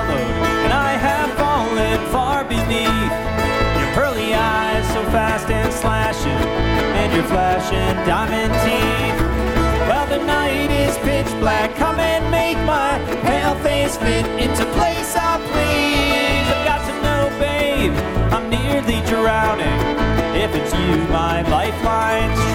followed, and I have fallen far beneath your pearly eyes, so fast and slashing, and your flashing diamond teeth. Well, the night is pitch black, come and make my pale face fit into place.